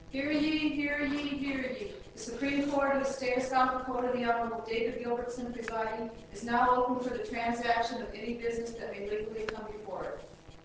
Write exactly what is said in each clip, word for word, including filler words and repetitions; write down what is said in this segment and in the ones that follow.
Hear ye, hear ye, hear ye. The Supreme Court of the State of South Dakota, the Honorable David Gilbertson presiding, is now open for the transaction of any business that may legally come before it.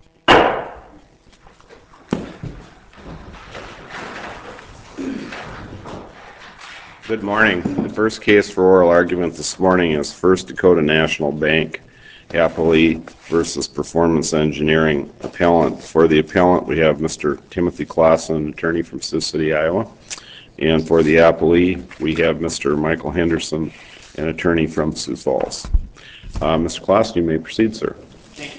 Good morning. The first case for oral argument this morning is First Dakota National Bank Appellee versus Performance Engineering Appellant. For the appellant, we have Mister Timothy Clausen, attorney from Sioux City, Iowa. And for the appellee, we have Mister Michael Henderson, an attorney from Sioux Falls. Uh, Mister Clausen, you may proceed, sir. Thank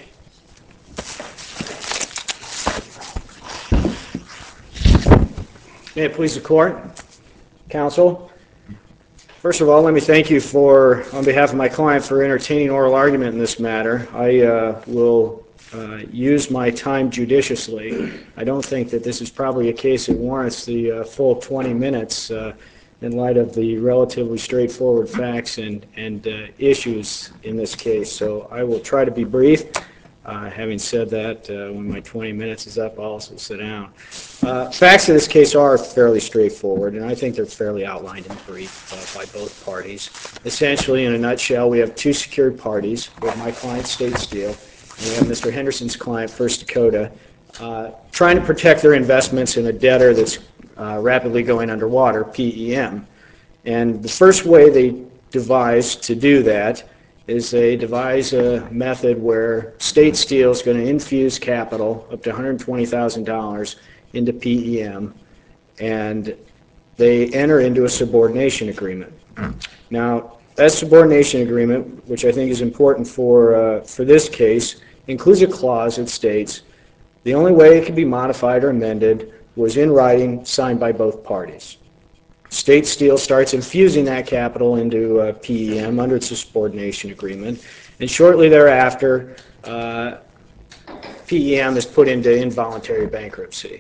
you. May it please the court, counsel. First of all, let me thank you for, on behalf of my client, for entertaining oral argument in this matter. I uh, will uh, use my time judiciously. I don't think that this is probably a case that warrants the uh, full twenty minutes uh, in light of the relatively straightforward facts and, and uh, issues in this case. So I will try to be brief. Uh, having said that, uh, when my twenty minutes is up, I'll also sit down. Uh, facts of this case are fairly straightforward, and I think they're fairly outlined in brief uh, by both parties. Essentially, in a nutshell, we have two secured parties. We have my client, State Steel, and we have Mister Henderson's client, First Dakota, uh, trying to protect their investments in a debtor that's uh, rapidly going underwater, P E M. And the first way they devised to do that is they devise a method where State Steel is going to infuse capital up to one hundred twenty thousand dollars into P E M, and they enter into a subordination agreement. Now, that subordination agreement, which I think is important for, uh, for this case, includes a clause that states the only way it can be modified or amended was in writing, signed by both parties. State Steel starts infusing that capital into uh, P E M under its subordination agreement, and shortly thereafter, uh, P E M is put into involuntary bankruptcy.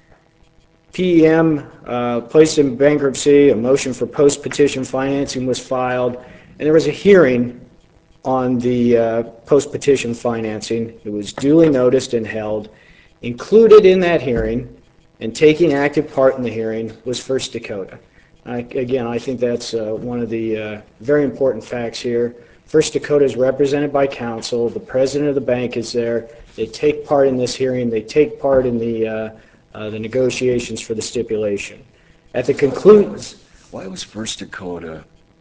P E M uh, placed in bankruptcy, a motion for post-petition financing was filed, and there was a hearing on the uh, post-petition financing. It was duly noticed and held. Included in that hearing and taking active part in the hearing was First Dakota. I, again, I think that's uh, one of the uh, very important facts here. First Dakota is represented by counsel. The president of the bank is there. They take part in this hearing. They take part in the uh, uh, the negotiations for the stipulation. At the conclusion, why was First Dakota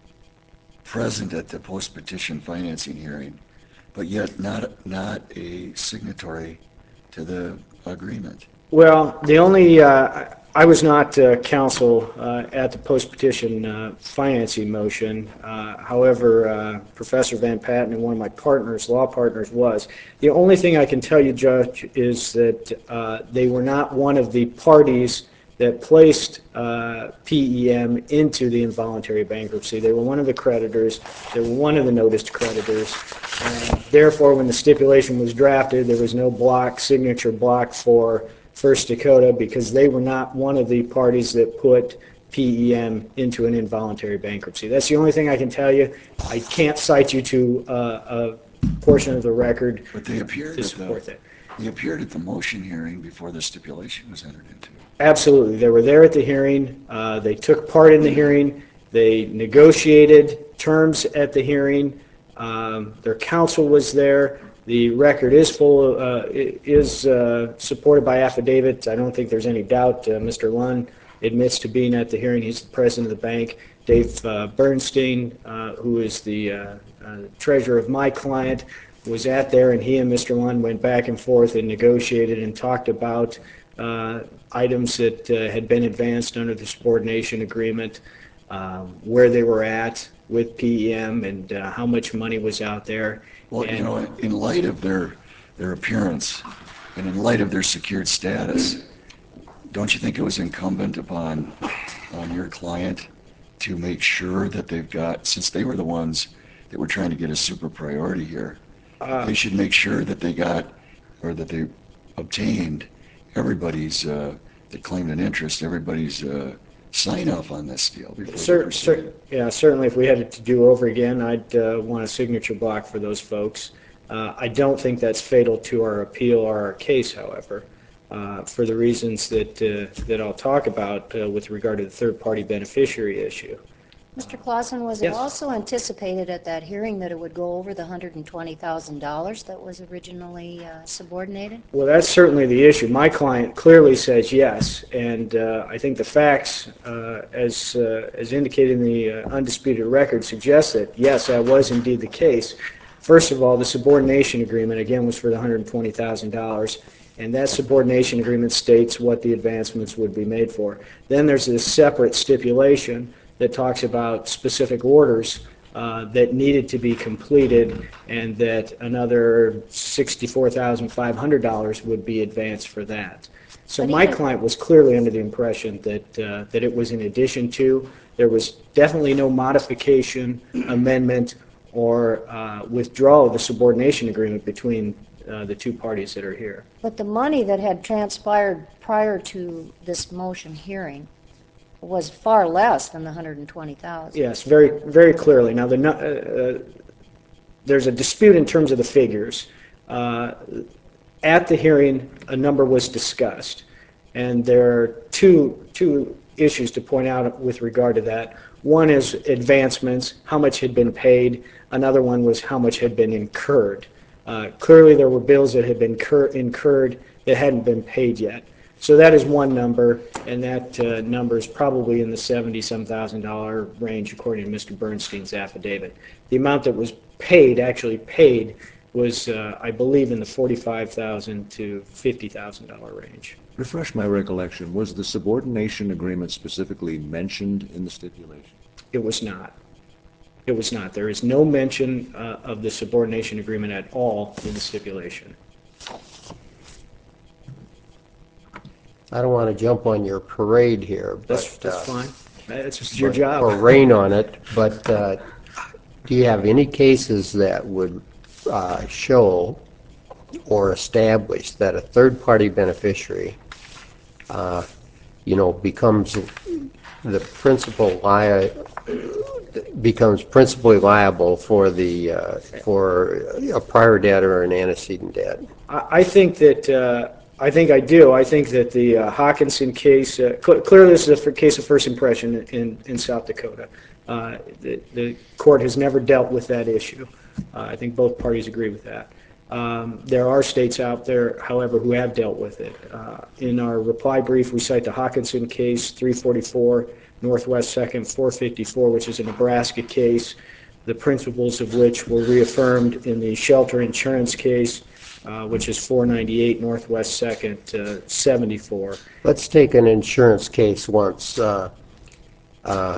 present at the post-petition financing hearing, but yet not not a signatory to the agreement? Well, the only uh, I was not uh, counsel uh, at the post-petition uh, financing motion. Uh, however, uh, Professor Van Patten and one of my partners, law partners, was. The only thing I can tell you, Judge, is that uh, they were not one of the parties that placed uh, P E M into the involuntary bankruptcy. They were one of the creditors. They were one of the noticed creditors. And therefore, when the stipulation was drafted, there was no block, signature block for First Dakota, because they were not one of the parties that put P E M into an involuntary bankruptcy. That's the only thing I can tell you. I can't cite you to uh, a portion of the record but they appeared to at support the, that. They appeared at the motion hearing before the stipulation was entered into. Absolutely. They were there at the hearing. Uh, they took part in the hearing. They negotiated terms at the hearing. Um, their counsel was there. The record is full, uh, is uh, supported by affidavit. I don't think there's any doubt. Uh, Mister Lund admits to being at the hearing. He's the president of the bank. Dave uh, Bernstein, uh, who is the uh, uh, treasurer of my client, was at there, and he and Mister Lund went back and forth and negotiated and talked about uh, items that uh, had been advanced under the subordination agreement, um, where they were at with P E M, and uh, how much money was out there. Well, and, you know, in light of their their appearance and in light of their secured status, don't you think it was incumbent upon on your client to make sure that they've got, since they were the ones that were trying to get a super priority here, uh, they should make sure that they got, or that they obtained everybody's, uh, that claimed an interest, everybody's uh, sign off on this deal before cer- cer- yeah, certainly if we had it to do over again, I'd uh, want a signature block for those folks. Uh, I don't think that's fatal to our appeal or our case, however. uh, for the reasons that, uh, that I'll talk about uh, with regard to the third-party beneficiary issue. Mister Clausen, was Yes. it also anticipated at that hearing that it would go over the one hundred twenty thousand dollars that was originally uh, subordinated? Well, that's certainly the issue. My client clearly says yes, and uh, I think the facts, uh, as uh, as indicated in the uh, undisputed record, suggest that yes, that was indeed the case. First of all, the subordination agreement again was for the one hundred twenty thousand dollars, and that subordination agreement states what the advancements would be made for. Then there's this separate stipulation that talks about specific orders uh, that needed to be completed, and that another sixty-four thousand five hundred dollars would be advanced for that. So But my even- client was clearly under the impression that uh, that it was in addition to. There was definitely no modification, amendment, or uh, withdrawal of the subordination agreement between uh, the two parties that are here. But the money that had transpired prior to this motion hearing was far less than the one hundred twenty thousand dollars. Yes, very, very clearly. Now, the, nu- uh, uh, there's a dispute in terms of the figures. Uh, At the hearing, a number was discussed, and there are two, two issues to point out with regard to that. One is advancements, how much had been paid. Another one was how much had been incurred. Uh, Clearly, there were bills that had been cur- incurred that hadn't been paid yet. So that is one number, and that uh, number is probably in the seventy-some thousand dollar range, according to Mister Bernstein's affidavit. The amount that was paid, actually paid, was, uh, I believe, in the forty-five thousand to fifty thousand dollar range. Refresh my recollection, was the subordination agreement specifically mentioned in the stipulation? It was not. It was not. There is no mention uh, of the subordination agreement at all in the stipulation. I don't want to jump on your parade here, but... That's, that's uh, fine. That's just your or- job. Or rain on it, but uh, do you have any cases that would uh, show or establish that a third-party beneficiary, uh, you know, becomes the principal li becomes principally liable for the uh, for a prior debt or an antecedent debt? I, I think that uh, I think I do. I think that the uh, Hawkinson case, uh, cl clearly this is a f- case of first impression in, in South Dakota. Uh, the, the court has never dealt with that issue. Uh, I think both parties agree with that. Um, there are states out there, however, who have dealt with it. Uh, in our reply brief, we cite the Hawkinson case, three forty-four Northwest second, four fifty-four, which is a Nebraska case, the principles of which were reaffirmed in the shelter insurance case, uh, which is four ninety-eight Northwest second, uh, seventy-four. Let's take an insurance case once. Uh, uh,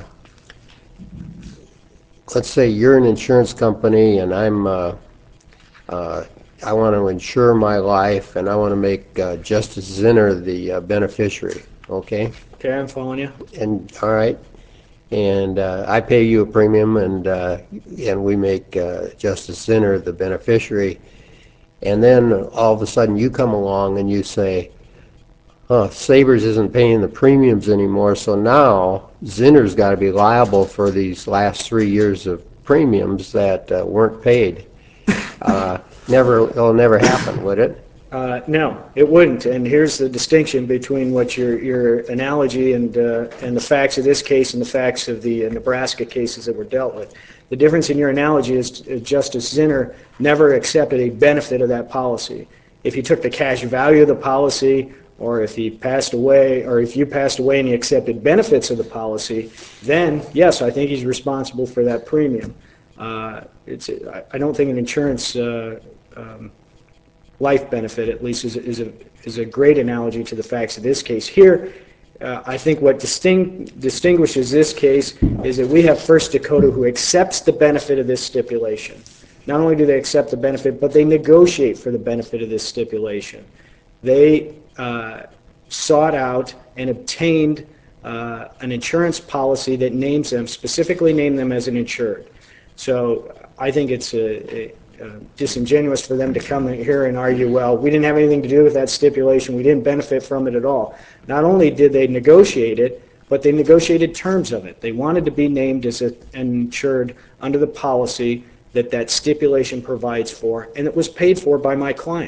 let's say you're an insurance company and I'm, uh, uh, I want to insure my life and I want to make uh, Justice Zinner the uh, beneficiary, okay? Okay, I'm following you. And, all right, and uh, I pay you a premium and, uh, and we make uh, Justice Zinner the beneficiary. And then all of a sudden you come along and you say, huh, Sabres isn't paying the premiums anymore, so now Zinner's got to be liable for these last three years of premiums that uh, weren't paid. Uh, never, it'll never happen, would it? Uh, no, it wouldn't. And here's the distinction between what your your analogy and uh, and the facts of this case and the facts of the uh, Nebraska cases that were dealt with. The difference in your analogy is uh, Justice Zinner never accepted a benefit of that policy. If he took the cash value of the policy, or if he passed away, or if you passed away and he accepted benefits of the policy, then yes, I think he's responsible for that premium. Uh, it's I, I don't think an insurance uh, um, life benefit, at least, is, is a is a great analogy to the facts of this case. Here, uh, I think what disting, distinguishes this case is that we have First Dakota who accepts the benefit of this stipulation. Not only do they accept the benefit, but they negotiate for the benefit of this stipulation. They uh, sought out and obtained uh, an insurance policy that names them, specifically named them as an insured. So I think it's a, a Uh, disingenuous for them to come in here and argue, well, we didn't have anything to do with that stipulation, we didn't benefit from it at all. Not only did they negotiate it, but they negotiated terms of it. They wanted to be named as a, an insured under the policy that that stipulation provides for, and it was paid for by my client.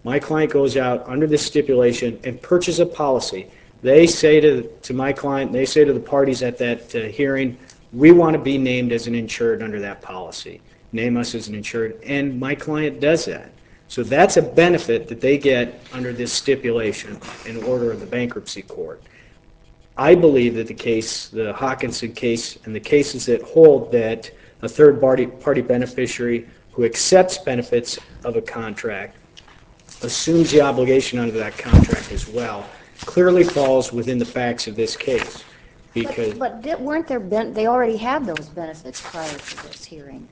My client goes out under this stipulation and purchases a policy. They say to, to my client, they say to the parties at that uh, hearing, we want to be named as an insured under that policy. Name us as an insured, and my client does that. So that's a benefit that they get under this stipulation in order of the bankruptcy court. I believe that the case, the Hawkinson case, and the cases that hold that a third party, party beneficiary who accepts benefits of a contract assumes the obligation under that contract as well, clearly falls within the facts of this case. Because But, but di- weren't there, ben- they already had those benefits prior to this hearing?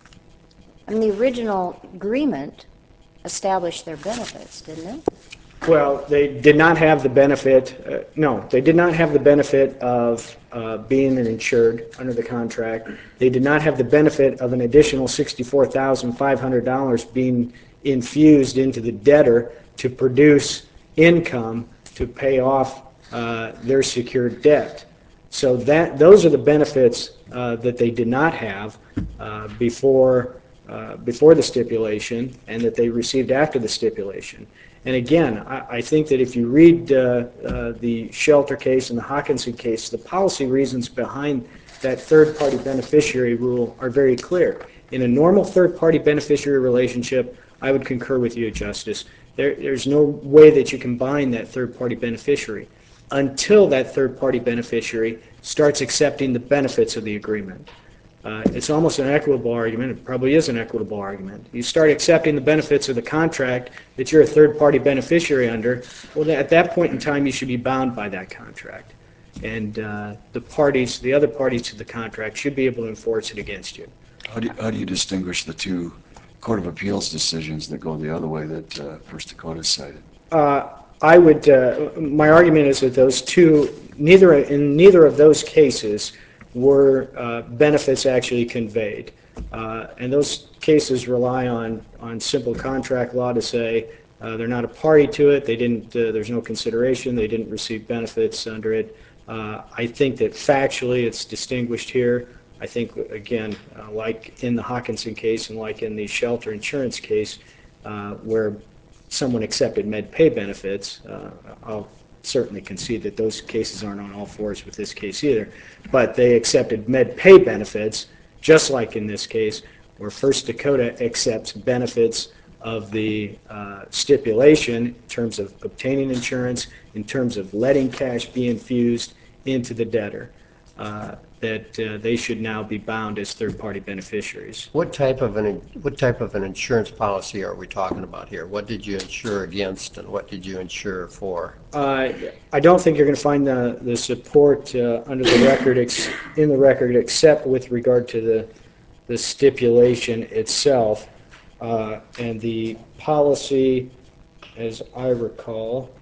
I mean, the original agreement established their benefits, didn't it? Well, they did not have the benefit, uh, no, they did not have the benefit of uh, being an insured under the contract. They did not have the benefit of an additional sixty-four thousand five hundred dollars being infused into the debtor to produce income to pay off uh, their secured debt. So that, those are the benefits uh, that they did not have uh, before, uh, before the stipulation, and that they received after the stipulation. And again, I, I think that if you read uh, uh, the Shelter case and the Hawkinson case, the policy reasons behind that third-party beneficiary rule are very clear. In a normal third-party beneficiary relationship, I would concur with you, Justice. There, there's no way that you can bind that third-party beneficiary until that third-party beneficiary starts accepting the benefits of the agreement. Uh, it's almost an equitable argument. It probably is an equitable argument. You start accepting the benefits of the contract that you're a third-party beneficiary under, well, at that point in time, you should be bound by that contract. And uh, the parties, the other parties to the contract should be able to enforce it against you. How do, how do you distinguish the two Court of Appeals decisions that go the other way that uh, First Dakota cited? Uh, I would, uh, my argument is that those two, neither in neither of those cases were uh, benefits actually conveyed. Uh, and those cases rely on, on simple contract law to say uh, they're not a party to it, they didn't, uh, there's no consideration, they didn't receive benefits under it. Uh, I think that factually it's distinguished here. I think, again, uh, like in the Hawkinson case and like in the Shelter Insurance case, uh, where someone accepted med pay benefits, uh, I'll certainly concede that those cases aren't on all fours with this case either, but they accepted med pay benefits, just like in this case, where First Dakota accepts benefits of the uh, stipulation in terms of obtaining insurance, in terms of letting cash be infused into the debtor, uh, that uh, they should now be bound as third-party beneficiaries. What type of an, what type of an insurance policy are we talking about here? What did you insure against and what did you insure for? Uh, I don't think you're going to find the, the support uh, under the record, ex in the record, except with regard to the, the stipulation itself. Uh, and the policy, as I recall,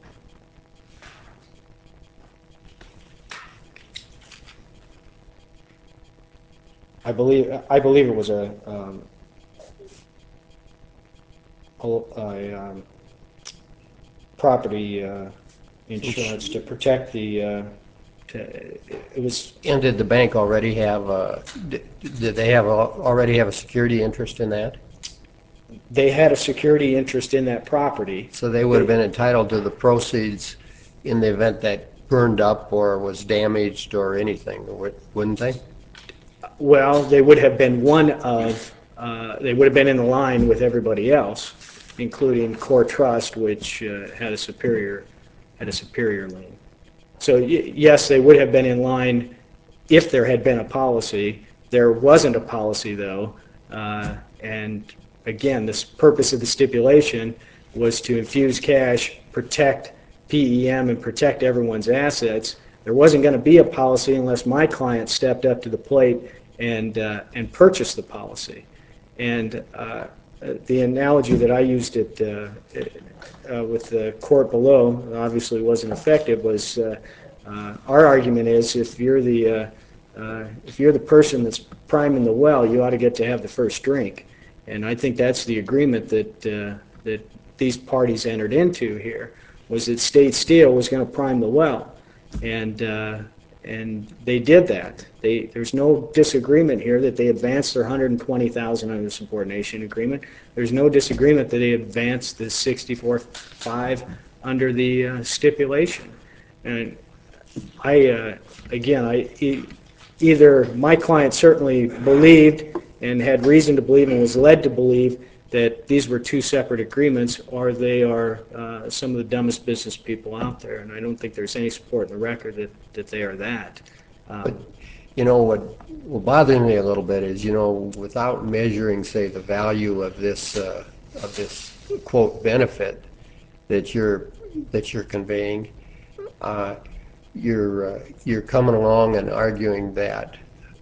I believe I believe it was a um, a, a um, property uh, insurance to protect the. Uh, to, it was. And did the bank already have a, did did they have a, already have a security interest in that? They had a security interest in that property. So they would have been entitled to the proceeds in the event that burned up or was damaged or anything, wouldn't they? Well, they would have been one of, uh, they would have been in the line with everybody else, including Core Trust, which uh, had a superior, had a superior lien. So y yes, they would have been in line if there had been a policy. There wasn't a policy, though, uh, and again, this purpose of the stipulation was to infuse cash, protect P E M, and protect everyone's assets. There wasn't going to be a policy unless my client stepped up to the plate and uh, and purchased the policy. And uh, the analogy that I used it uh, uh, with the court below, obviously wasn't effective, was uh, uh, our argument is if you're the uh, uh, if you're the person that's priming the well, you ought to get to have the first drink. And I think that's the agreement that uh, that these parties entered into here, was that State Steel was going to prime the well. And uh, and they did that. They, there's no disagreement here that they advanced their one hundred twenty thousand dollars under the subordination agreement. There's no disagreement that they advanced the sixty-four five under the uh, stipulation. And I, uh, again, I, e either my client certainly believed and had reason to believe and was led to believe that these were two separate agreements, or they are uh, some of the dumbest business people out there. And I don't think there's any support in the record that, that they are that. Um, You know, what, what bothers me a little bit is, you know, without measuring, say, the value of this, uh, of this quote benefit that you're, that you're conveying, uh, you're, uh, you're coming along and arguing that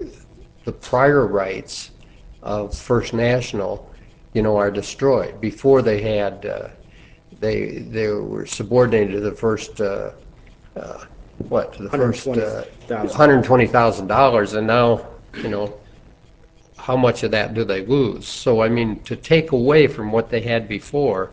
the prior rights of First National, you know, are destroyed. Before they had, uh, they, they were subordinated to the first, uh, uh, what, to the first uh, one hundred twenty thousand dollars, and now, you know, how much of that do they lose? So, I mean, to take away from what they had before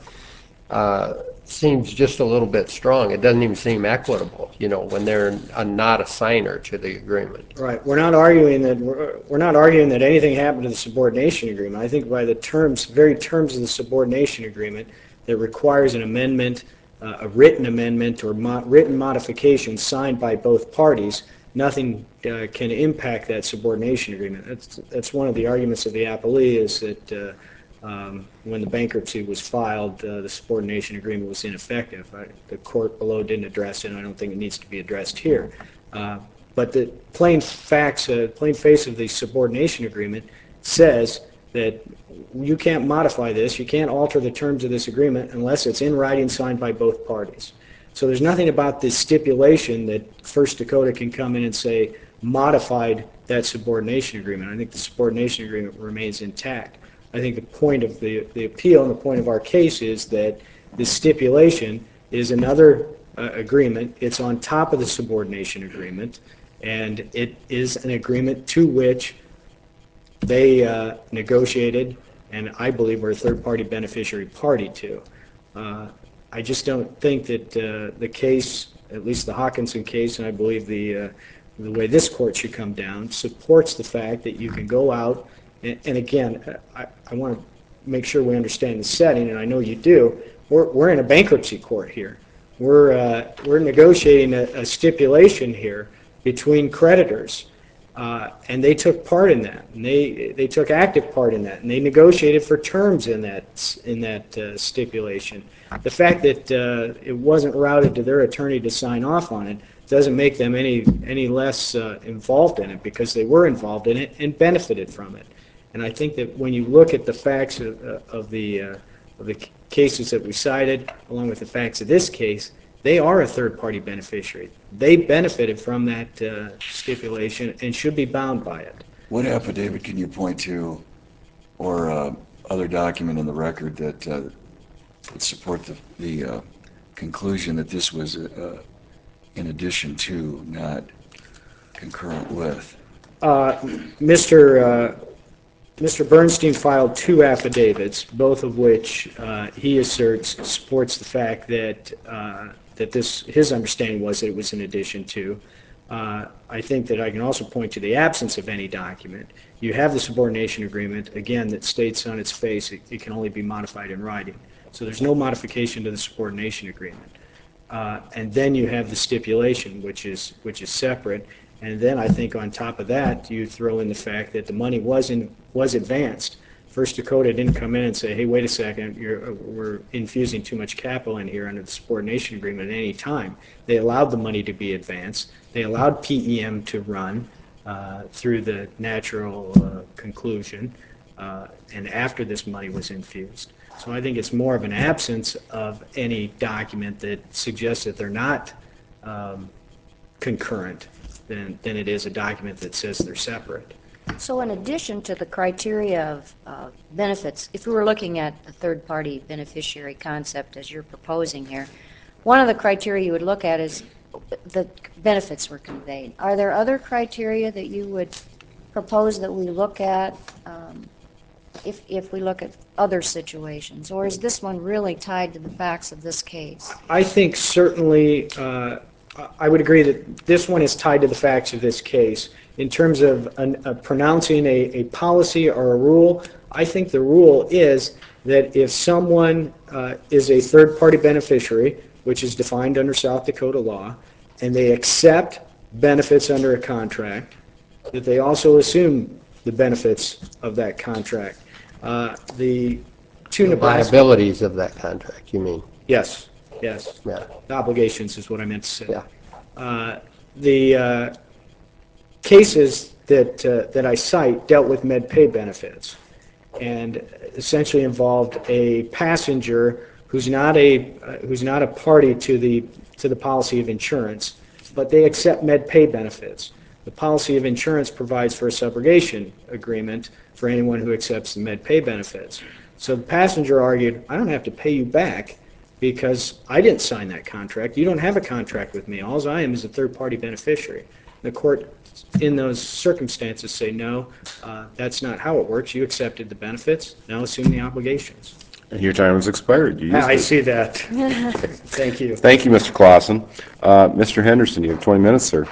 uh, seems just a little bit strong. It doesn't even seem equitable, you know, when they're a, not a signer to the agreement. Right. We're not arguing that we're, we're not arguing that anything happened to the subordination agreement. I think by the terms, very terms of the subordination agreement, that requires an amendment, uh, a written amendment or mo written modification signed by both parties, nothing uh, can impact that subordination agreement. That's that's one of the arguments of the appellee, is that uh, um, when the bankruptcy was filed, uh, the subordination agreement was ineffective. I, the court below didn't address it, and I don't think it needs to be addressed here. Uh, but the plain facts, uh, plain face of the subordination agreement says that you can't modify this, you can't alter the terms of this agreement unless it's in writing signed by both parties. So there's nothing about this stipulation that First Dakota can come in and say modified that subordination agreement. I think the subordination agreement remains intact. I think the point of the, the appeal and the point of our case is that this stipulation is another uh, agreement. It's on top of the subordination agreement, and it is an agreement to which they uh, negotiated, and I believe we're a third-party beneficiary party to. Uh, I just don't think that uh, the case, at least the Hawkinson case, and I believe the uh, the way this court should come down, supports the fact that you can go out, and, and again, I, I want to make sure we understand the setting, and I know you do. We're, we're in a bankruptcy court here. We're, uh, we're negotiating a, a stipulation here between creditors. Uh, and they took part in that, and they they took active part in that, and they negotiated for terms in that in that uh, stipulation. The fact that uh, it wasn't routed to their attorney to sign off on it doesn't make them any any less uh, involved in it, because they were involved in it and benefited from it. And I think that when you look at the facts of, uh, of the uh, of the cases that we cited, along with the facts of this case, they are a third-party beneficiary. They benefited from that uh, stipulation and should be bound by it. What affidavit can you point to, or uh, other document in the record that uh, would support the, the uh, conclusion that this was uh, in addition to, not concurrent with? Uh, Mister Uh, Mister Bernstein filed two affidavits, both of which uh, he asserts supports the fact that uh, that this his understanding was that it was in addition to. Uh, I think that I can also point to the absence of any document. You have the subordination agreement, again, that states on its face it, it can only be modified in writing. So there's no modification to the subordination agreement. Uh, and then you have the stipulation, which is which is separate. And then I think on top of that, you throw in the fact that the money was in, was advanced. First Dakota didn't come in and say, hey, wait a second, you're, we're infusing too much capital in here under the subordination agreement at any time. They allowed the money to be advanced. They allowed P E M to run uh, through the natural uh, conclusion, uh, and after this money was infused. So I think it's more of an absence of any document that suggests that they're not um, concurrent than, than it is a document that says they're separate. So in addition to the criteria of uh, benefits, if we were looking at the third-party beneficiary concept as you're proposing here, one of the criteria you would look at is the benefits were conveyed. Are there other criteria that you would propose that we look at um, if, if we look at other situations? Or is this one really tied to the facts of this case? I think certainly uh, I would agree that this one is tied to the facts of this case. In terms of an, uh, pronouncing a, a policy or a rule, I think the rule is that if someone uh, is a third-party beneficiary, which is defined under South Dakota law, and they accept benefits under a contract, that they also assume the benefits of that contract. Uh, the two The Nebraska... liabilities of that contract, you mean? Yes, yes. Yeah. Obligations is what I meant to say. Yeah. Uh, The uh, cases that, uh, that I cite dealt with med pay benefits and essentially involved a passenger who's not a, uh, who's not a party to the, to the policy of insurance, but they accept med pay benefits. The policy of insurance provides for a subrogation agreement for anyone who accepts the med pay benefits. So the passenger argued, I don't have to pay you back because I didn't sign that contract. You don't have a contract with me. All I am is a third-party beneficiary. The court, in those circumstances, say, no, uh, that's not how it works. You accepted the benefits. Now assume the obligations. And your time has expired. You used I it. see that. Thank you. Thank you, Mister Clausen. Uh, Mister Henderson, you have twenty minutes, sir.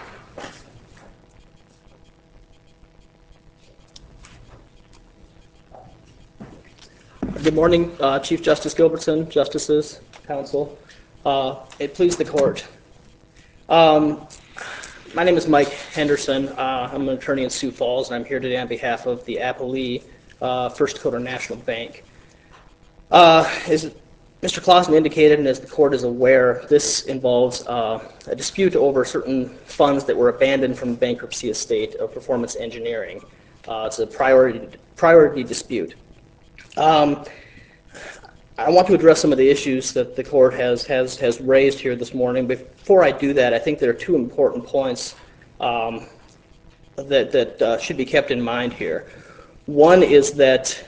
Good morning, uh, Chief Justice Gilbertson, Justices, Counsel. Uh, it pleased the court. Um, my name is Mike Henderson. Uh, I'm an attorney in Sioux Falls, and I'm here today on behalf of the Applee uh, First Dakota National Bank. Uh, as Mister Clausen indicated, and as the court is aware, this involves uh, a dispute over certain funds that were abandoned from the bankruptcy estate of Performance Engineering. Uh, it's a priority, priority dispute. Um, I want to address some of the issues that the court has, has, has raised here this morning. Before I do that, I think there are two important points um, that, that uh, should be kept in mind here. One is that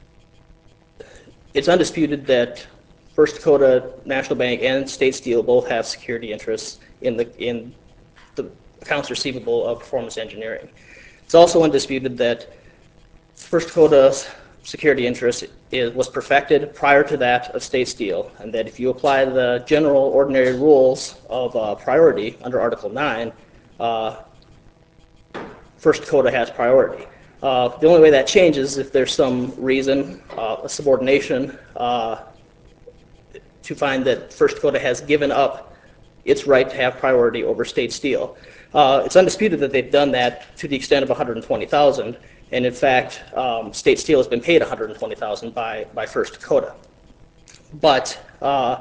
it's undisputed that First Dakota National Bank and State Steel both have security interests in the, in the accounts receivable of Performance Engineering. It's also undisputed that First Dakota's security interest is, was perfected prior to that of State Steel, and that if you apply the general ordinary rules of uh, priority under Article nine, uh, First Dakota has priority. Uh, the only way that changes is if there's some reason, uh, a subordination, uh, to find that First Dakota has given up its right to have priority over State Steel. Uh, it's undisputed that they've done that to the extent of one hundred twenty thousand dollars. And in fact, um, State Steel has been paid one hundred twenty thousand dollars by, by First Dakota. But uh,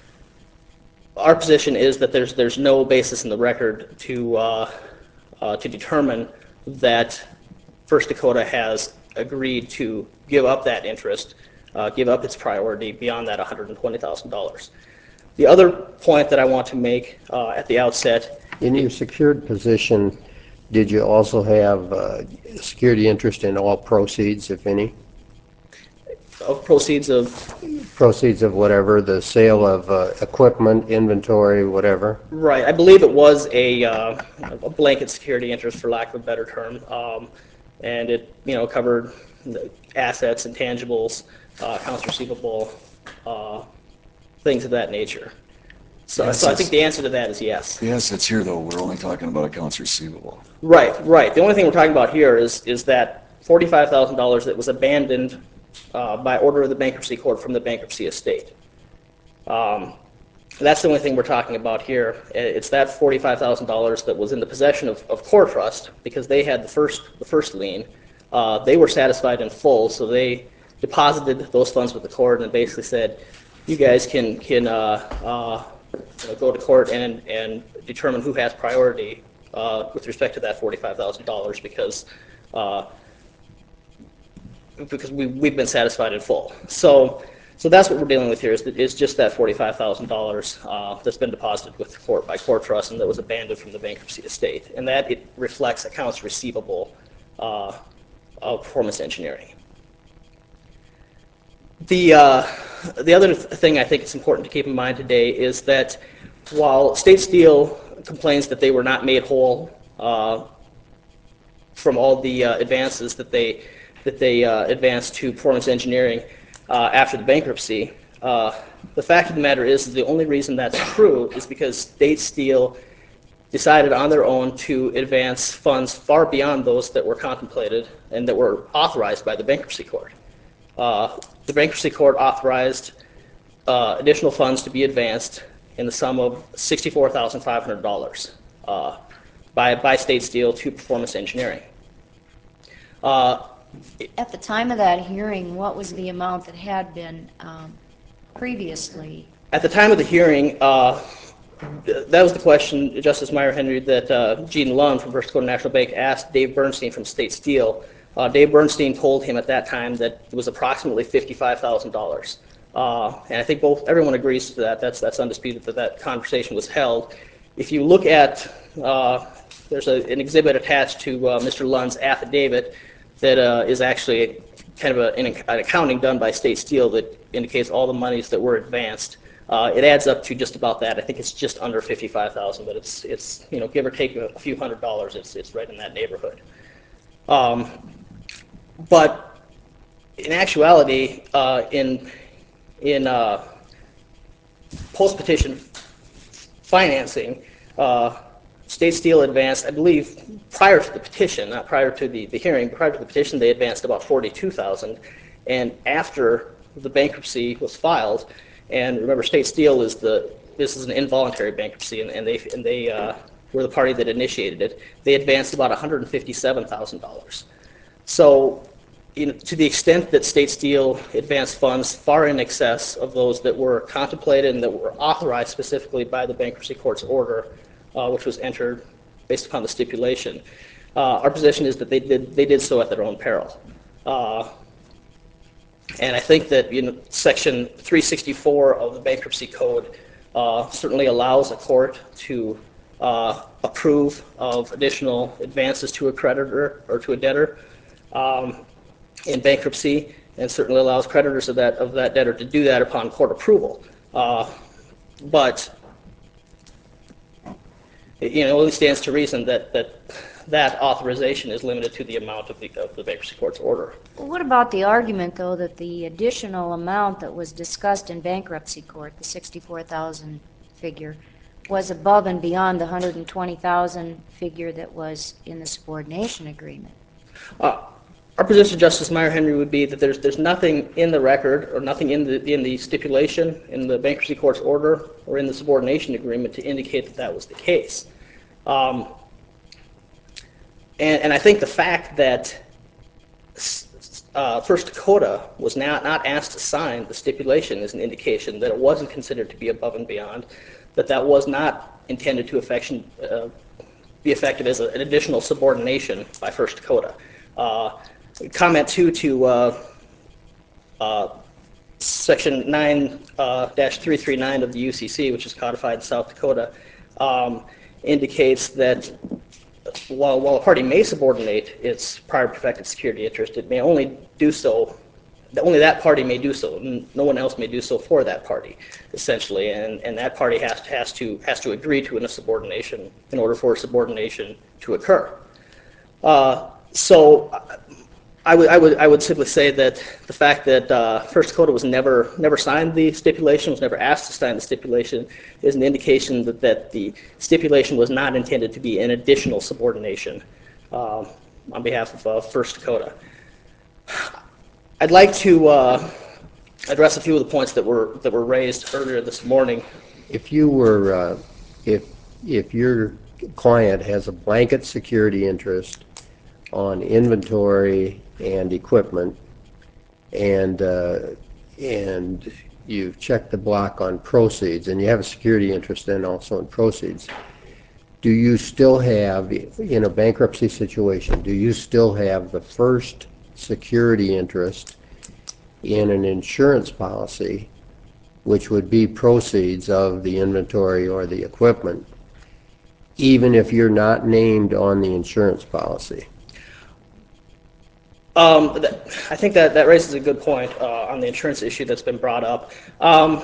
our position is that there's, there's no basis in the record to, uh, uh, to determine that First Dakota has agreed to give up that interest, uh, give up its priority beyond that one hundred twenty thousand dollars. The other point that I want to make uh, at the outset. In your secured position, did you also have uh, security interest in all proceeds, if any? Of proceeds of? Proceeds of whatever, the sale of uh, equipment, inventory, whatever? Right. I believe it was a, uh, a blanket security interest, for lack of a better term. Um, and it, you know, covered the assets, intangibles, uh, accounts receivable, uh, things of that nature. So, Yes, so I it's- think the answer to that is yes. The assets here, though, we're only talking about accounts receivable. Right, right. The only thing we're talking about here is is that forty-five thousand dollars that was abandoned uh, by order of the bankruptcy court from the bankruptcy estate. Um, that's the only thing we're talking about here. It's that forty-five thousand dollars that was in the possession of, of Core Trust because they had the first the first lien. Uh, they were satisfied in full, so they deposited those funds with the court and basically said, "You guys can can uh, uh, you know, go to court and and determine who has priority uh, with respect to that forty-five thousand dollars because uh, because we we've been satisfied in full." So so that's what we're dealing with here is, is just that forty-five thousand dollars uh, that's been deposited with the court by Core Trust and that was abandoned from the bankruptcy estate, and that it reflects accounts receivable uh, of Performance Engineering. The, uh, the other th thing I think it's important to keep in mind today is that while State Steel complains that they were not made whole uh, from all the uh, advances that they, that they uh, advanced to Performance Engineering uh, after the bankruptcy, uh, the fact of the matter is that the only reason that's true is because State Steel decided on their own to advance funds far beyond those that were contemplated and that were authorized by the bankruptcy court. Uh, the bankruptcy court authorized uh, additional funds to be advanced in the sum of sixty-four thousand five hundred dollars uh, by, by State Steel to Performance Engineering. Uh, At the time of that hearing, what was the amount that had been um, previously? At the time of the hearing, uh, that was the question, Justice Meyer Henry, that uh, Gene Lund from First Dakota National Bank asked Dave Bernstein from State Steel. Uh, Dave Bernstein told him at that time that it was approximately fifty-five thousand dollars. Uh, and I think both everyone agrees to that. That's that's undisputed that that conversation was held. If you look at, uh, there's a, an exhibit attached to uh, Mister Lund's affidavit that uh, is actually kind of a, an, an accounting done by State Steel that indicates all the monies that were advanced. Uh, it adds up to just about that. I think it's just under fifty-five thousand, but it's it's you know give or take a, a few hundred dollars. It's it's right in that neighborhood. Um, but in actuality, uh, in in uh, post-petition financing, uh, State Steel advanced, I believe, prior to the petition, not prior to the, the hearing, but prior to the petition, they advanced about forty-two thousand dollars. And after the bankruptcy was filed, and remember, State Steel is the this is an involuntary bankruptcy, and, and they and they uh, were the party that initiated it. They advanced about one hundred fifty-seven thousand dollars. So, you know, to the extent that State Steel advanced funds far in excess of those that were contemplated and that were authorized specifically by the bankruptcy court's order, uh, which was entered based upon the stipulation, uh, our position is that they did they did so at their own peril. Uh, And I think that you know, Section three sixty-four of the Bankruptcy Code uh, certainly allows a court to uh, approve of additional advances to a creditor or to a debtor um, in bankruptcy, and certainly allows creditors of that of that debtor to do that upon court approval. Uh, but it, you know, it only stands to reason that that. that authorization is limited to the amount of the, of the bankruptcy court's order. Well, what about the argument, though, that the additional amount that was discussed in bankruptcy court, the sixty-four thousand figure, was above and beyond the one hundred twenty thousand figure that was in the subordination agreement? Uh, our position, Justice Meyer Henry, would be that there's there's nothing in the record or nothing in the in the stipulation in the bankruptcy court's order or in the subordination agreement to indicate that that was the case. Um, And, and I think the fact that uh, First Dakota was not, not asked to sign the stipulation is an indication that it wasn't considered to be above and beyond, that that was not intended to affection, uh, be effective as a, an additional subordination by First Dakota. Uh, comment two to uh, uh, Section nine dash three thirty-nine of the U C C, which is codified in South Dakota, um, indicates that While, while a party may subordinate its prior perfected security interest, it may only do so, only that party may do so. No one else may do so for that party, essentially, and, and that party has, has, to, has to agree to a subordination in order for subordination to occur. Uh, so I would, I, would, I would simply say that the fact that uh, First Dakota was never, never signed the stipulation, was never asked to sign the stipulation, is an indication that, that the stipulation was not intended to be an additional subordination uh, on behalf of uh, First Dakota. I'd like to uh, address a few of the points that were, that were raised earlier this morning. If you were, uh, if, if your client has a blanket security interest on inventory and equipment, and uh, and you've checked the block on proceeds, and you have a security interest then also in proceeds, do you still have, in a bankruptcy situation, do you still have the first security interest in an insurance policy, which would be proceeds of the inventory or the equipment, even if you're not named on the insurance policy? Um, that, I think that, that raises a good point uh, on the insurance issue that's been brought up. Um,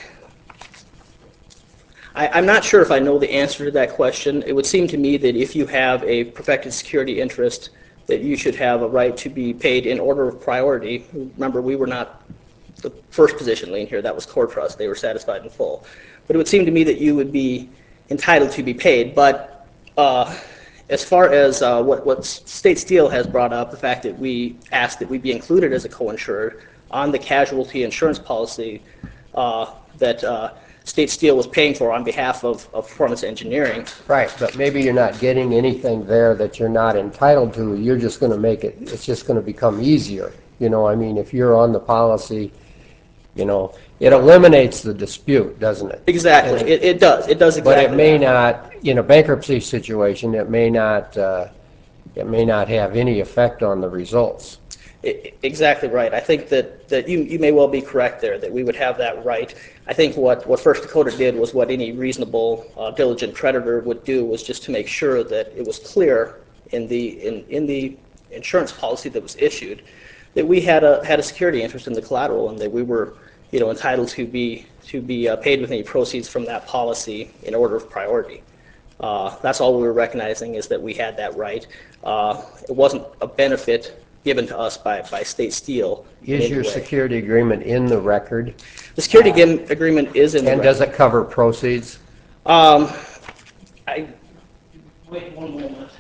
I, I'm not sure if I know the answer to that question. It would seem to me that if you have a perfected security interest, that you should have a right to be paid in order of priority. Remember, we were not the first position lien here. That was Core Trust. They were satisfied in full. But it would seem to me that you would be entitled to be paid. But uh, as far as uh, what, what State Steel has brought up, the fact that we asked that we be included as a co-insurer on the casualty insurance policy uh, that uh, State Steel was paying for on behalf of, of Performance Engineering. Right, but maybe you're not getting anything there that you're not entitled to. You're just going to make it, it's just going to become easier. You know, I mean, if you're on the policy, you know, it eliminates the dispute, doesn't it? Exactly, And it, it does, it does But exactly it may that. not, in a bankruptcy situation, it may not, uh, it may not have any effect on the results. I- Exactly right. I think that, that you, you may well be correct there, that we would have that right. I think what, what First Dakota did was what any reasonable, uh, diligent creditor would do, was just to make sure that it was clear in the, in, in the insurance policy that was issued that we had a, had a security interest in the collateral, and that we were, you know, entitled to be, to be uh, paid with any proceeds from that policy in order of priority. Uh, That's all we were recognizing, is that we had that right. Uh, It wasn't a benefit given to us by, by State Steel. in Is any your way. security agreement in the record? The security agreement- agreement is in the And does record. it cover proceeds? Um, I, wait one moment.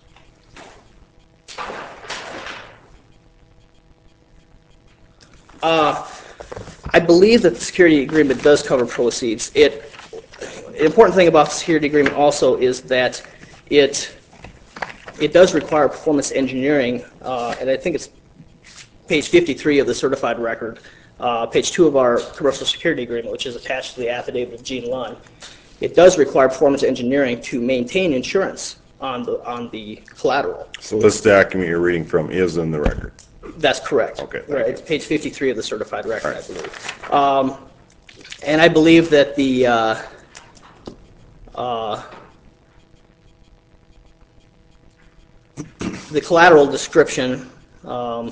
Uh, I believe that the security agreement does cover proceeds. It, the important thing about the security agreement also is that it, it does require performance engineering, uh, and I think it's page fifty-three of the certified record, uh, page two of our commercial security agreement, which is attached to the affidavit of Gene Lund. It does require performance engineering to maintain insurance on the, on the collateral. So this document you're reading from is in the record? That's correct. Okay, thank Right, you. it's page fifty-three of the certified record, I believe. Um, And I believe that the, uh, uh, the collateral description um,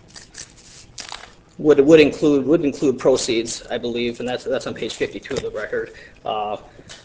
would, would include, would include proceeds, I believe, and that's, that's on page fifty-two of the record. Uh,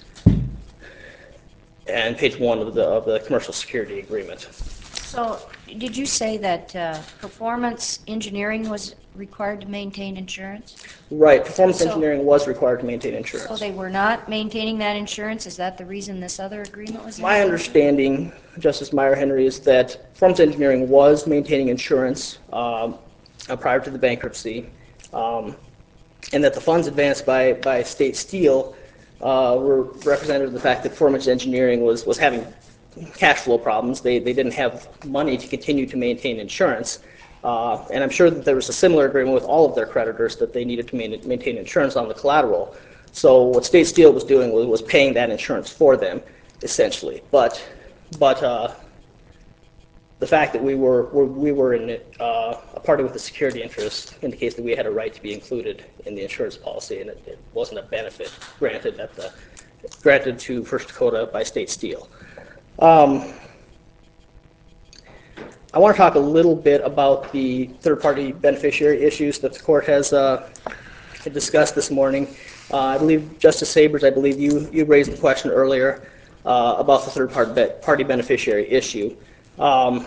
And page one of the, of the commercial security agreement. So, did you say that uh, performance engineering was required to maintain insurance? Right, performance So- engineering was required to maintain insurance. So they were not maintaining that insurance? Is that the reason this other agreement was? My in? understanding, Justice Meyer Henry, is that Performance Engineering was maintaining insurance um, uh, prior to the bankruptcy, um, and that the funds advanced by, by State Steel uh, were representative of the fact that Performance Engineering was, was having cash flow problems. They, they didn't have money to continue to maintain insurance. Uh, and I'm sure that there was a similar agreement with all of their creditors that they needed to main- maintain insurance on the collateral. So what State Steel was doing was, was paying that insurance for them, essentially. But, but uh, the fact that we were, were we were in it, uh, a party with a security interest indicates that we had a right to be included in the insurance policy, and it, it wasn't a benefit granted at the granted to First Dakota by State Steel. Um, I want to talk a little bit about the third-party beneficiary issues that the court has uh, discussed this morning. Uh, I believe, Justice Sabers, I believe you, you raised the question earlier uh, about the third-party be party beneficiary issue. Um,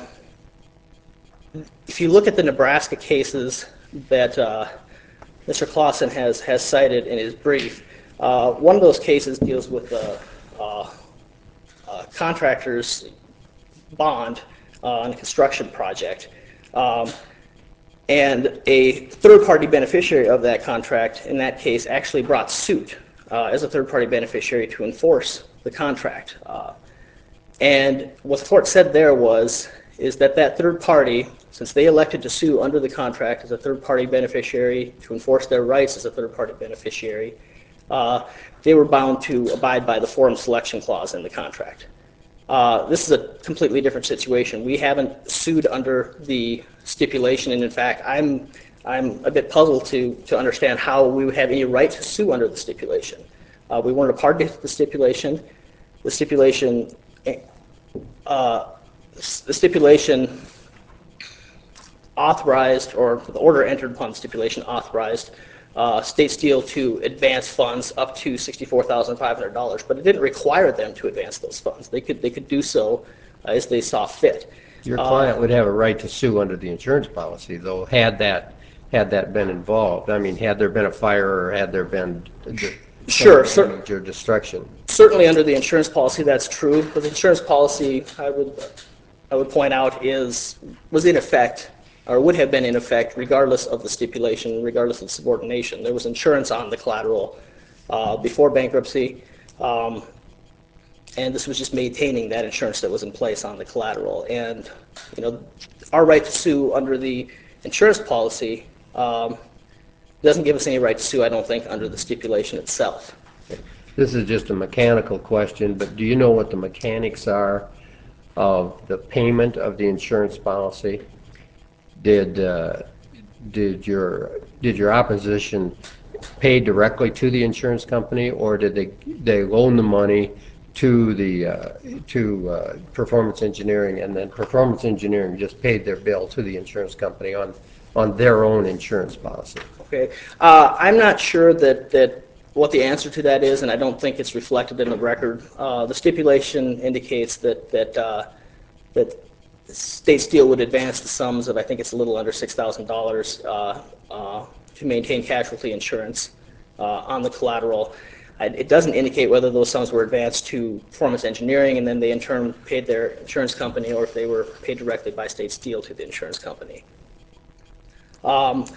if you look at the Nebraska cases that uh, Mister Clausen has, has cited in his brief, uh, one of those cases deals with the uh, uh, contractor's bond uh, on a construction project. Um, and a third-party beneficiary of that contract, in that case, actually brought suit uh, as a third-party beneficiary to enforce the contract. Uh, and what the court said there was, is that that third party, since they elected to sue under the contract as a third-party beneficiary to enforce their rights as a third-party beneficiary, uh, they were bound to abide by the forum selection clause in the contract. Uh, this is a completely different situation. We haven't sued under the stipulation, and in fact, I'm I'm a bit puzzled to to understand how we would have any right to sue under the stipulation. Uh, we weren't a party to the stipulation. The stipulation, uh, the stipulation authorized, or the order entered upon the stipulation authorized Uh, State Steel to advance funds up to sixty-four thousand five hundred dollars, but it didn't require them to advance those funds. They could they could do so uh, as they saw fit. Your Uh, client would have a right to sue under the insurance policy, though, had that, had that been involved. I mean, had there been a fire or had there been, Sure, cer- damage or destruction. certainly under the insurance policy, that's true, but the insurance policy, I would, I would point out, is, was in effect, or would have been in effect regardless of the stipulation, regardless of subordination. There was insurance on the collateral uh, before bankruptcy, um, and this was just maintaining that insurance that was in place on the collateral. And, you know, our right to sue under the insurance policy um, doesn't give us any right to sue, I don't think, under the stipulation itself. This is just a mechanical question, but do you know what the mechanics are of the payment of the insurance policy? Did uh, did your did your opposition pay directly to the insurance company, or did they they loan the money to the uh, to uh, Performance Engineering, and then Performance Engineering just paid their bill to the insurance company on on their own insurance policy? Okay, uh, I'm not sure that that what the answer to that is, and I don't think it's reflected in the record. Uh, the stipulation indicates that that uh, that State Steel would advance the sums of, I think it's a little under six thousand dollars uh, uh, to maintain casualty insurance uh, on the collateral. I, it doesn't indicate whether those sums were advanced to Performance Engineering and then they in turn paid their insurance company, or if they were paid directly by State Steel to the insurance company. Um,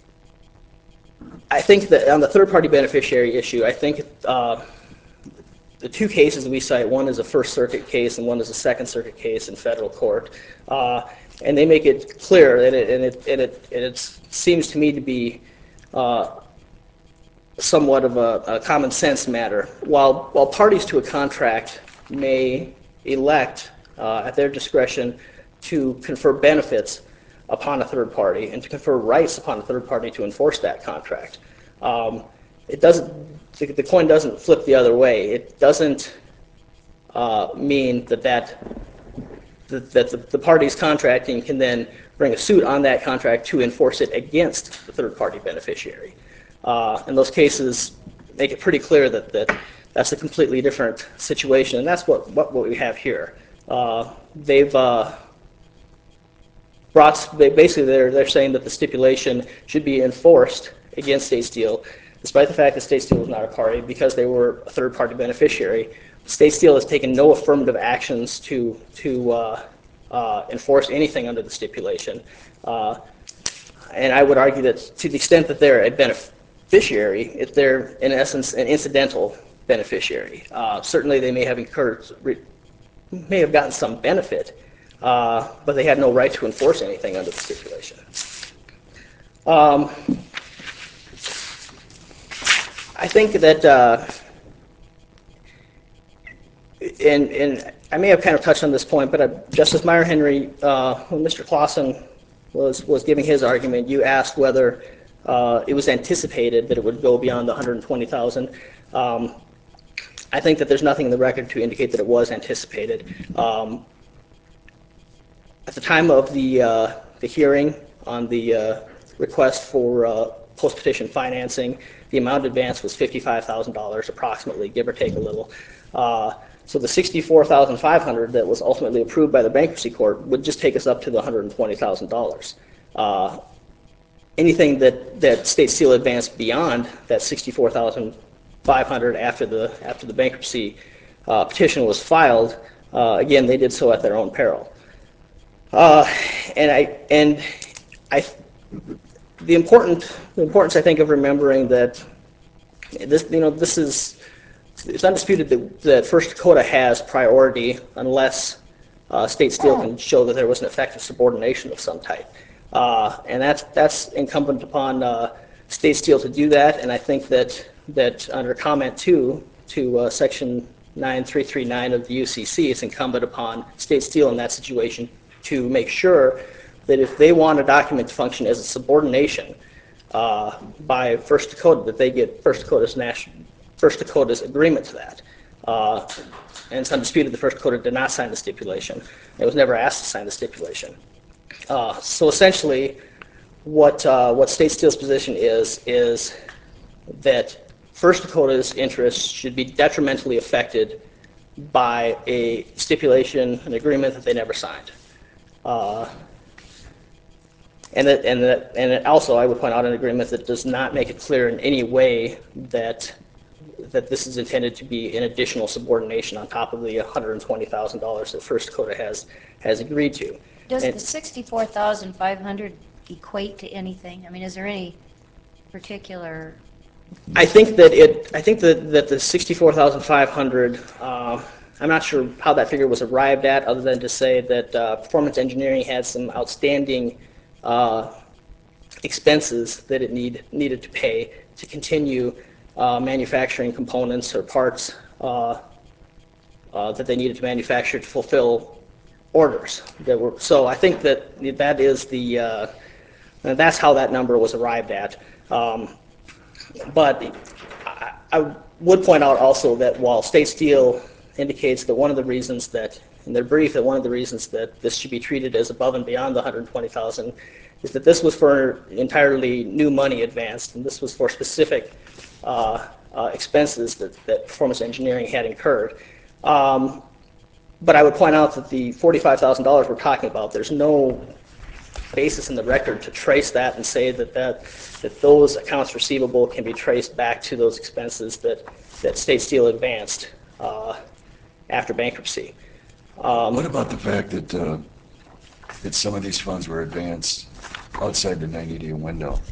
I think that on the third-party beneficiary issue, I think uh, the two cases we cite, one is a First Circuit case and one is a Second Circuit case in federal court, uh, and they make it clear, and it, and it, and it, and it seems to me to be uh, somewhat of a, a common sense matter. While, while parties to a contract may elect uh, at their discretion to confer benefits upon a third party and to confer rights upon a third party to enforce that contract, um, it doesn't, the, the coin doesn't flip the other way. It doesn't uh, mean that that, that, that the, the parties contracting can then bring a suit on that contract to enforce it against the third party beneficiary. Uh, and those cases make it pretty clear that, that that's a completely different situation, and that's what, what, what we have here. Uh, they've uh, brought, basically they're, they're saying that the stipulation should be enforced against State Steel, despite the fact that State Steel was not a party, because they were a third party beneficiary. State Steel has taken no affirmative actions to, to uh, uh, enforce anything under the stipulation. Uh, and I would argue that to the extent that they're a beneficiary, Beneficiary, if they're in essence an incidental beneficiary. Uh, certainly they may have incurred, may have gotten some benefit, uh, but they had no right to enforce anything under the stipulation. Um, I think that, uh, and, and I may have kind of touched on this point, but uh, Justice Meyer Henry, uh, when Mister Clausen was, was giving his argument, you asked whether Uh, it was anticipated that it would go beyond the one hundred twenty thousand. Um, I think that there's nothing in the record to indicate that it was anticipated. Um, at the time of the uh, the hearing on the uh, request for uh, post-petition financing, the amount advanced was fifty-five thousand dollars approximately, give or take a little. Uh, so the sixty-four thousand five hundred dollars that was ultimately approved by the bankruptcy court would just take us up to the one hundred twenty thousand dollars. Uh, Anything that, that State Steel advanced beyond that sixty-four thousand five hundred dollars after the after the bankruptcy uh, petition was filed, uh, again they did so at their own peril. Uh, and I and I the important the importance I think of remembering that this you know this is it's undisputed that, that First Dakota has priority unless uh, State Steel can show that there was an effective subordination of some type. Uh, and that's that's incumbent upon uh, State Steel to do that, and I think that that under comment two to uh, section nine three three nine of the U C C, it's incumbent upon State Steel in that situation to make sure that if they want a document to function as a subordination uh, by First Dakota, that they get First Dakota's national First Dakota's agreement to that. Uh, and it's undisputed that First Dakota did not sign the stipulation. It was never asked to sign the stipulation. Uh, so essentially, what uh, what State Steel's position is is that First Dakota's interests should be detrimentally affected by a stipulation, an agreement that they never signed, uh, and that and that and it also I would point out an agreement that does not make it clear in any way that that this is intended to be an additional subordination on top of the one hundred twenty thousand dollars that First Dakota has has agreed to. Does And- the sixty-four thousand five hundred equate to anything? I mean, is there any particular, I think that it, I think that, that the sixty-four thousand five hundred, uh, I'm not sure how that figure was arrived at, other than to say that uh, Performance Engineering had some outstanding uh, expenses that it need, needed to pay to continue uh, manufacturing components or parts uh, uh, that they needed to manufacture to fulfill orders that were. So I think that that is the, uh, that's how that number was arrived at. Um, But I, I would point out also that while State Steel indicates that one of the reasons that, in their brief, that one of the reasons that this should be treated as above and beyond the one hundred twenty thousand is that this was for entirely new money advanced, and this was for specific uh, uh, expenses that, that Performance Engineering had incurred. Um, but I would point out that the forty-five thousand dollars we're talking about, there's no basis in the record to trace that and say that, that that those accounts receivable can be traced back to those expenses that, that State Steel advanced uh, after bankruptcy. Um, What about the fact that, uh, that some of these funds were advanced outside the ninety-day window?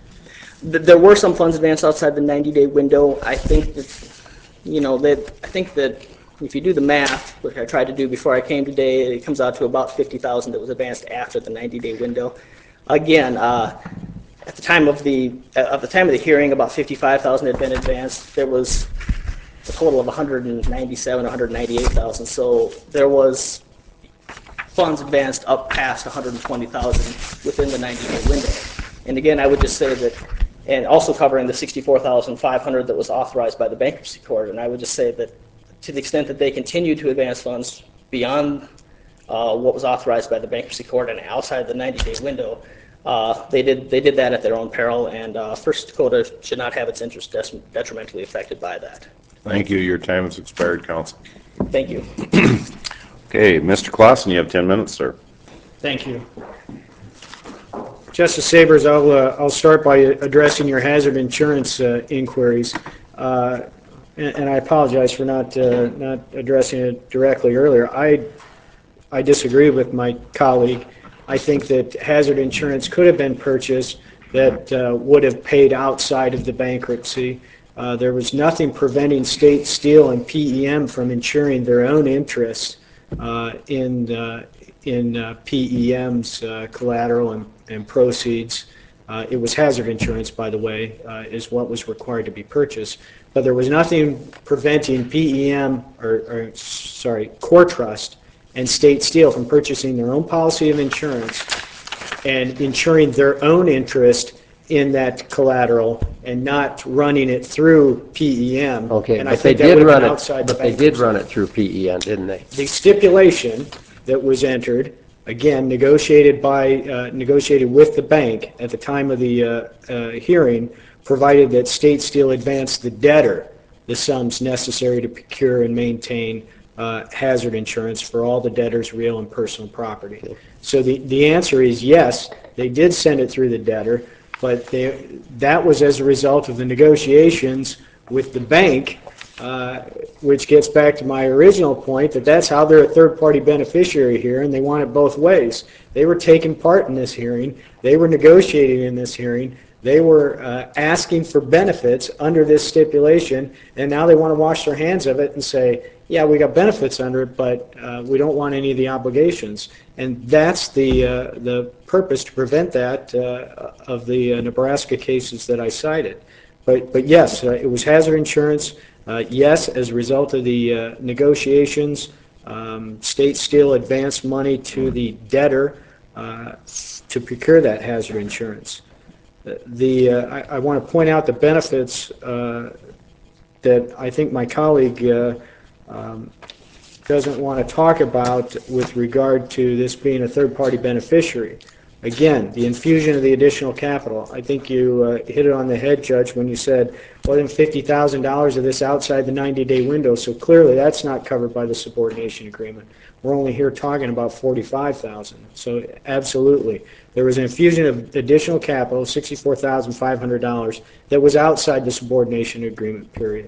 th- there were some funds advanced outside the ninety-day window. I think that, you know, that I think that if you do the math, which I tried to do before I came today, it comes out to about fifty thousand that was advanced after the ninety-day window. Again, uh, at the time of the uh, at the time of the hearing, about fifty-five thousand had been advanced. There was a total of one hundred ninety-seven, one hundred ninety-eight thousand. So there was funds advanced up past one hundred twenty thousand within the ninety-day window. And again, I would just say that, and also covering the sixty-four thousand five hundred that was authorized by the bankruptcy court. And I would just say that, to the extent that they continue to advance funds beyond uh, what was authorized by the bankruptcy court and outside the ninety-day window, uh, they did they did that at their own peril, and uh, First Dakota should not have its interest des- detrimentally affected by that. Thank you. Your time has expired, Counsel. Thank you. Okay, Mister Clausen, you have ten minutes, sir. Thank you. Justice Sabers, I'll, uh, I'll start by addressing your hazard insurance uh, inquiries. Uh, and, and I apologize for not, uh, not addressing it directly earlier. I, I disagree with my colleague. I think that hazard insurance could have been purchased that uh, would have paid outside of the bankruptcy. Uh, there was nothing preventing State Steel and P E M from insuring their own interests uh, in uh, in uh, P E M's uh, collateral and, and proceeds. Uh, it was hazard insurance, by the way, uh, is what was required to be purchased. But there was nothing preventing P E M, or, or sorry, Core Trust and State Steel from purchasing their own policy of insurance and insuring their own interest in that collateral and not running it through P E M. Okay, And I but they think that did would have run been it, outside the but they did bankruptcy. run it through P E M, didn't they? The stipulation that was entered, again, negotiated by, uh, negotiated with the bank at the time of the uh, uh, hearing, provided that State Steel advanced the debtor the sums necessary to procure and maintain uh, hazard insurance for all the debtor's real and personal property. So the, the answer is yes, they did send it through the debtor, but they, that was as a result of the negotiations with the bank, uh, which gets back to my original point that that's how they're a third-party beneficiary here, and they want it both ways. They were taking part in this hearing. They were negotiating in this hearing. They were uh, asking for benefits under this stipulation, and now they want to wash their hands of it and say, yeah, we got benefits under it, but uh, we don't want any of the obligations. And that's the, uh, the purpose, to prevent that uh, of the uh, Nebraska cases that I cited. But, but yes, uh, it was hazard insurance. Uh, yes, as a result of the uh, negotiations, um, State Steel advanced money to the debtor uh, to procure that hazard insurance. The, uh, I, I want to point out the benefits uh, that I think my colleague uh, um, doesn't want to talk about with regard to this being a third-party beneficiary. Again, the infusion of the additional capital. I think you uh, hit it on the head, Judge, when you said more than fifty thousand dollars of this outside the ninety-day window, so clearly that's not covered by the subordination agreement. We're only here talking about forty-five thousand dollars. So absolutely. There was an infusion of additional capital, sixty-four thousand five hundred dollars, that was outside the subordination agreement period.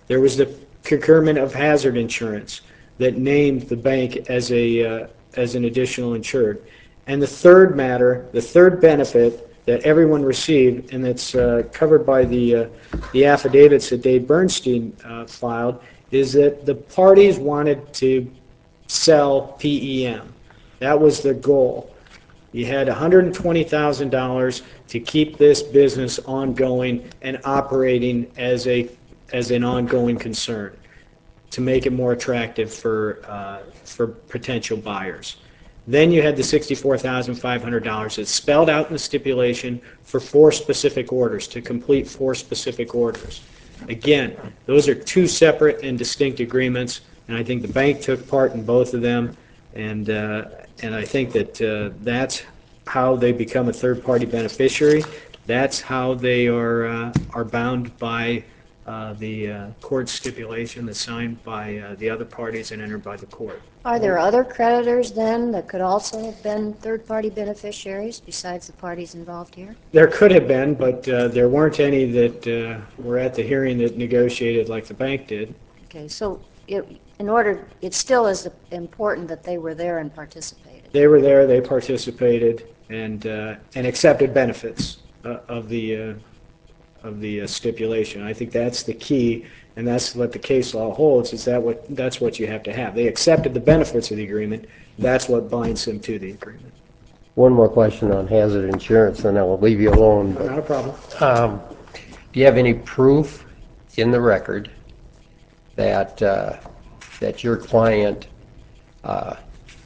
There was the procurement of hazard insurance that named the bank as a uh, as an additional insured. And the third matter, the third benefit that everyone received, and that's uh, covered by the uh, the affidavits that Dave Bernstein uh, filed, is that the parties wanted to sell P E M. That was the goal. You had one hundred twenty thousand dollars to keep this business ongoing and operating as a as an ongoing concern, to make it more attractive for uh, for potential buyers. Then you had the sixty-four thousand five hundred dollars that's spelled out in the stipulation for four specific orders, to complete four specific orders. Again, those are two separate and distinct agreements, and I think the bank took part in both of them, and uh, and I think that uh, that's how they become a third-party beneficiary. That's how they are uh, are bound by uh, the uh, court stipulation that's signed by uh, the other parties and entered by the court. Are there other creditors then that could also have been third-party beneficiaries besides the parties involved here? There could have been, but uh, there weren't any that uh, were at the hearing that negotiated like the bank did. Okay, so it, in order, it still is important that they were there and participated. They were there, they participated, and uh, and accepted benefits uh, of the uh, of the uh, stipulation. I think that's the key, and that's what the case law holds. Is that what that's what you have to have? They accepted the benefits of the agreement. That's what binds them to the agreement. One more question on hazard insurance, and I will leave you alone. Not a problem. Um, do you have any proof in the record that uh, that your client uh,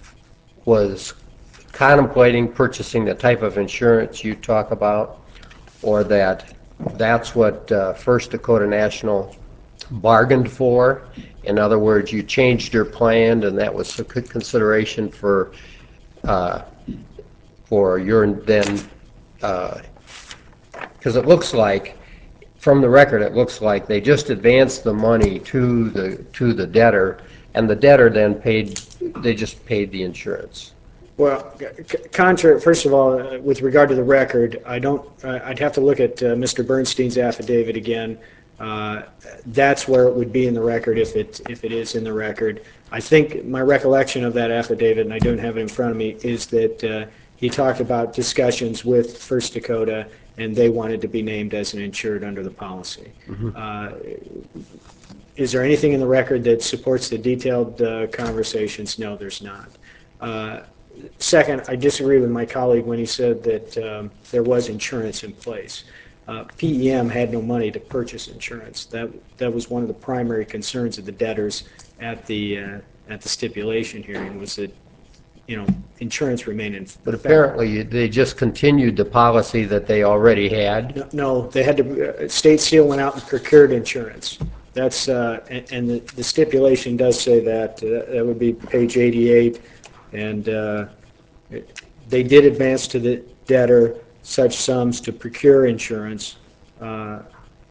was contemplating purchasing the type of insurance you talk about, or that that's what uh, First Dakota National bargained for? In other words, you changed your plan, and that was a good consideration for uh, for your then, because uh, it looks like, from the record, it looks like they just advanced the money to the to the debtor, and the debtor then paid. They just paid the insurance. Well, c- contrary, first of all, uh, with regard to the record, I don't. Uh, I'd have to look at uh, Mister Bernstein's affidavit again. Uh, that's where it would be in the record if it if it is in the record. I think my recollection of that affidavit, and I don't have it in front of me, is that uh, he talked about discussions with First Dakota, and they wanted to be named as an insured under the policy. Mm-hmm. Uh, is there anything in the record that supports the detailed uh, conversations? No, there's not. Uh, Second, I disagree with my colleague when he said that um, there was insurance in place. Uh, P E M had no money to purchase insurance. That that was one of the primary concerns of the debtors at the uh, at the stipulation hearing, was that, you know, insurance remained in effect. But apparently, they just continued the policy that they already had. No, no, they had to. Uh, State Steel went out and procured insurance. That's uh, and, and the, the stipulation does say that. Uh, that would be page eighty-eight. And uh, they did advance to the debtor such sums to procure insurance uh,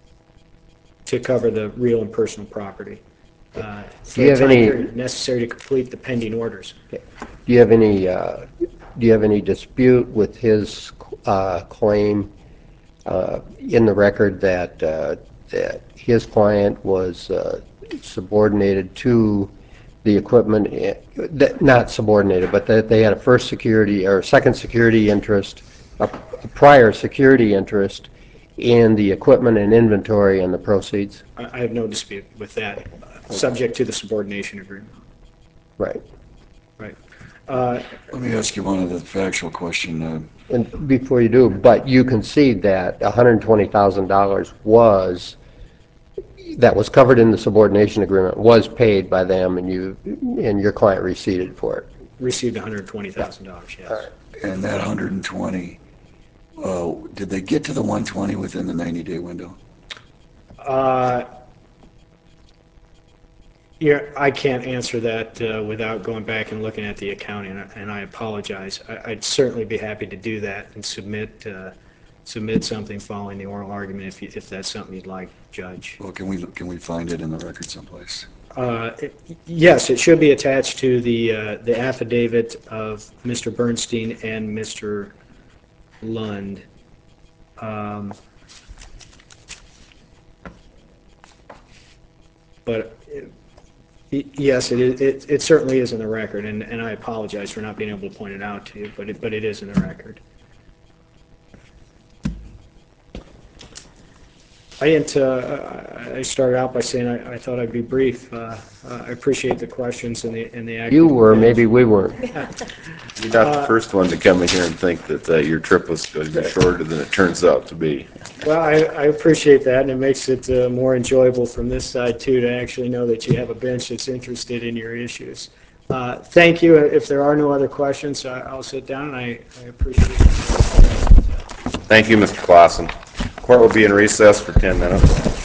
to cover the real and personal property uh, for Do you the have time any- period necessary to complete the pending orders. Do you have any? Uh, do you have any dispute with his uh, claim uh, in the record that uh, that his client was uh, subordinated to the equipment, eh, that- not subordinated, but that they had a first security or second security interest, a, a prior security interest in the equipment and inventory and the proceeds? I, I have no dispute with that, uh, subject to the subordination agreement. Right. Right. Uh, Let me ask you one other factual question. Uh, And before you do, but you concede that one hundred twenty thousand dollars was, that was covered in the subordination agreement, was paid by them, and you, and your client receipted for it. Received one hundred twenty thousand dollars, yes. All right. And that one hundred twenty, uh, did they get to the one hundred twenty within the ninety-day window? Uh, Yeah, I can't answer that uh, without going back and looking at the accounting, and I- and I apologize. I- I'd certainly be happy to do that and submit, uh, submit something following the oral argument if you- if that's something you'd like, Judge. Well, can we, can we find it in the record someplace? Uh, it- Yes, it should be attached to the uh, the affidavit of Mister Bernstein and Mister Lund. Um, but it- y- yes, it, is- it it certainly is in the record, and, and I apologize for not being able to point it out to you, but it, but it is in the record. I didn't, uh, I I started out by saying I, I thought I'd be brief. Uh, uh, I appreciate the questions and the, and the. active- You were, maybe we weren't. You're not the first one to come in here and think that uh, your trip was going to be shorter than it turns out to be. Well, I, I appreciate that, and it makes it uh, more enjoyable from this side, too, to actually know that you have a bench that's interested in your issues. Uh, Thank you. If there are no other questions, I- I'll sit down, and I I appreciate it. Thank you, Mister Clausen. Court will be in recess for ten minutes.